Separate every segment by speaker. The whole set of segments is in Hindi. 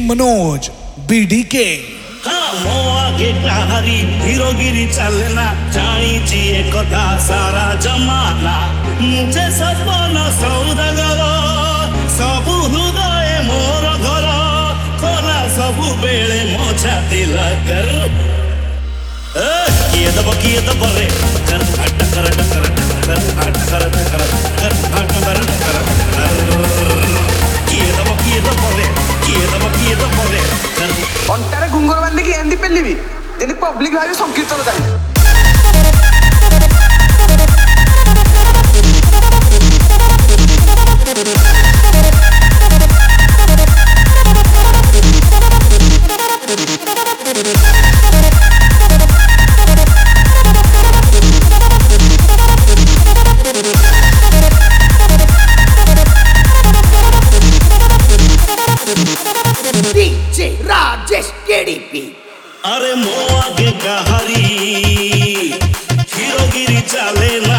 Speaker 1: मनोज बीडीके।
Speaker 2: ମୋ ଆଗେ କାହାରି ହିରୋଗିରି ଚାଲେ ନା, ଜାଣିଛି ଏକଥା ସାରା ଜମାନା। ମୁଁ ଯେ ସପନ ସୌଦାଗର, ସବୁ ହୃଦୟ ମୋର ଘର, ଖୋଲା ସବୁବେଳେ ମୋ ଛାତି ଲଗର। କିଏ ଦବ ରେ କର ହଟ କର କର କର ହଟ କର କର କର ହଟ କର କର। କିଏ ଦବ ରେ କିଏ ଦବ ରେ
Speaker 3: अंटारे घुंगर बांधिकी एंदी पेलिबी जेनी पब्लिक भाबी संकीर्तन जाई।
Speaker 4: DJ Rajesh KDP.
Speaker 2: अरे मो आगे कहारी हिरोगिरी चाले ना,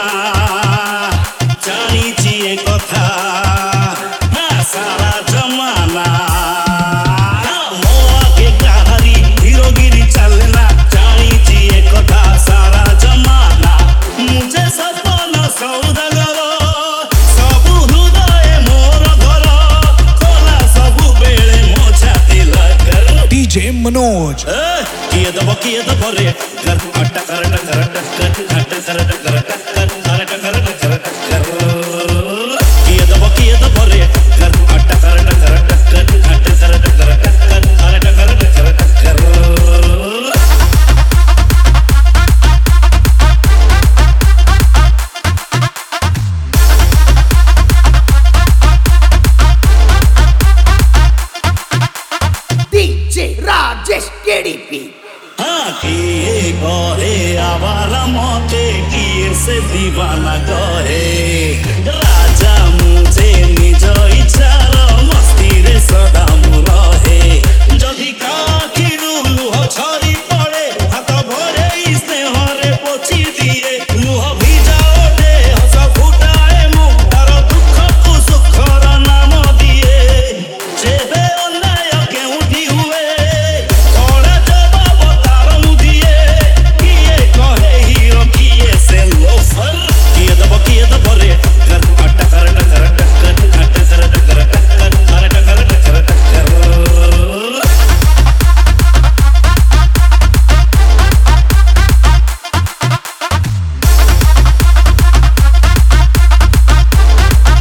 Speaker 2: जानिछि ए कथा ना सारा जमाना। मो आगे कहारी हिरोगिरी चाले ना, जानिछि ए कथा सारा जमाना। मुझे सपन सौदागर, सबु हृदय मोर घर, खोला सबु बेले मो छाती लगर।
Speaker 1: डीजे मनोज
Speaker 2: किए दब रे कर हट कर कर कर हट कर कर कर हट कर कर कर। किए दब रे कर हट कर कर कर हट कर कर कर हट कर कर कर।
Speaker 4: DJ Rajesh KDP.
Speaker 2: किए कहे आवारा मते, किए से दीवाना कहे राजा। मुझे निज इच्छार मस्ती रे सदा मु रहे। जदि काखिरु लुह झरी पड़े, हाथ भरे स्नेह रे पोछि दिए। लुह भिजा ओठे हस फुटाए, मु तार दुख को सुखर नाम दिए। जेबे अन्याय केउठी हुए, थोड़ा जवाब तार मु दिए। किए कहे हीरो, किए से लोफर। किए दब रे कर हट कर कर कर हट कर कर कर हट कर कर कर।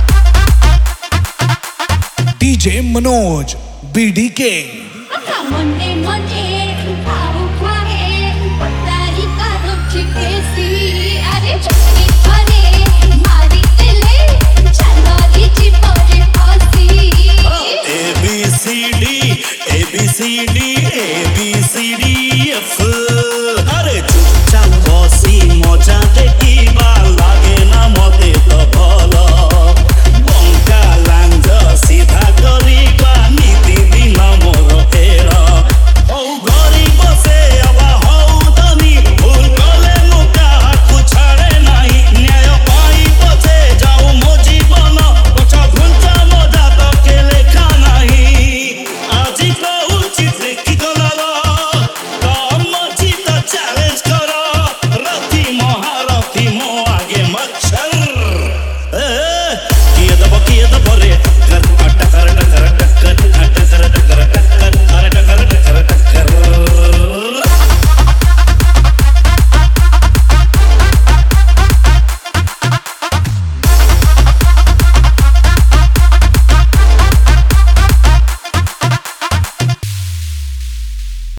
Speaker 1: DJ Manoj BDK.
Speaker 5: मन